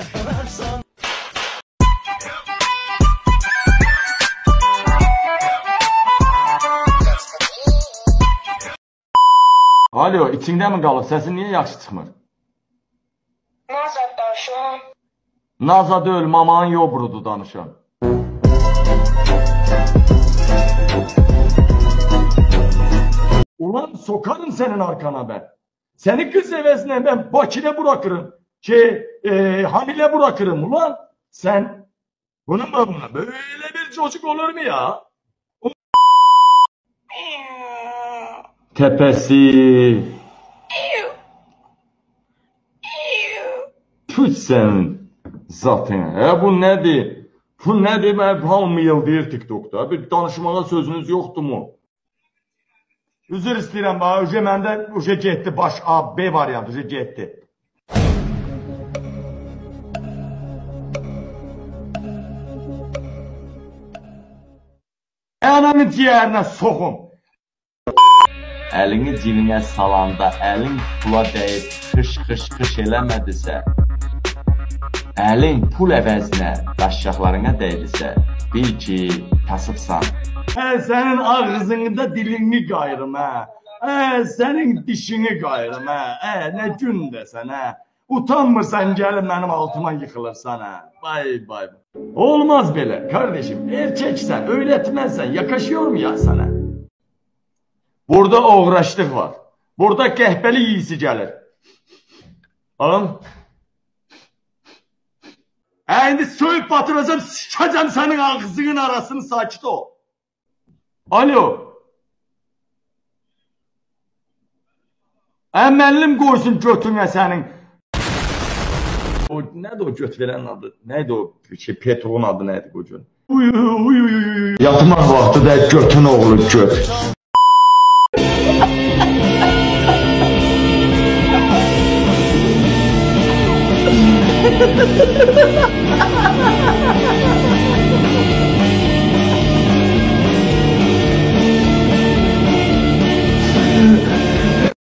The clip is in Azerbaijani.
yakalarsan. Alo, içində mi qalıb? Səsin niyə yaxşı çıxmır? Nazad danışıram. Nazad öl, mamanın yobrudu danışan. Ulan sokarım senin arkana ben. Seni kız hevesine ben Bakı'da bırakırım. Hamile bırakırım ulan. Sen bunun babına böyle bir çocuk olur mu ya? Tepesi. Tüç senin zatına. Bu nedir? Bu nedir? Ben hamı yıldayır TikTok'da. Bir danışmağa sözünüz yoktu mu? Üzr istəyirəm, bax, məndə getdi, baş A, B variantı getdi. Ananın ciyərinə soxum. Əlini cibinə salanda, əlin pula dəyib xış eləmədisə, əlin pul əvəzinə daşşaqlarına dəydisə, bil ki, kasıbsan. Sənin ağzında dilini qayırım, sənin dişini qayırım, nə gündə sən, utanmırsan gəlib mənim altıma yıxılırsan, Vay. Olmaz belə, kardeşim, erkeksən, öyrətməzsən, yakaşıyor mu ya sana? Burada uğraşlıq var, burada qəhbəli yiyisi gəlir. Alın. İndi soyup batıracağım, sikəcəm sənin ağzının arasını, sakit ol. Alo. Müəllim qoysun götünə sənin. Nədir o göt verənin adı? Nəydi o? Petroğun adı nəydi bu gün? Yatmaq vaxtı da götün oğlu göt.